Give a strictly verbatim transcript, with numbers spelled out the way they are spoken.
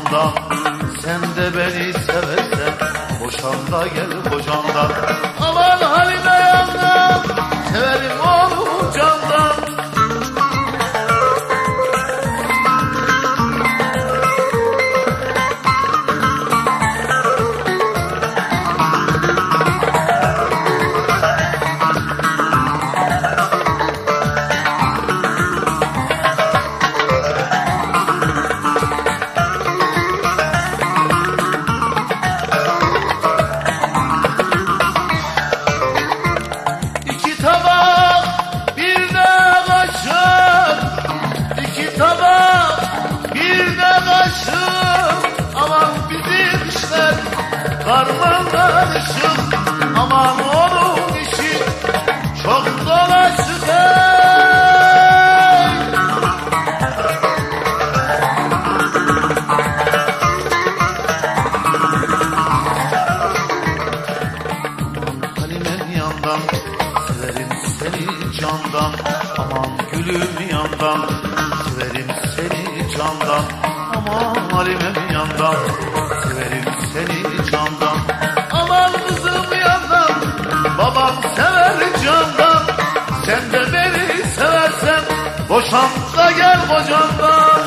yandan. Sen de beni seversen boşan da gel kocandan. Aman Halime yandan, severim onu candan. Aman bizim işler karman karışık. Aman onun işi çok dolaşık. Aman Halimem yandan, severim seni candan. Aman gülüm yandan, severim seni candan. Aman Halimem yandan, severim seni candan. Aman kızım yandan, babam sever candan. Sen de beni seversen boşan da gel kocandan.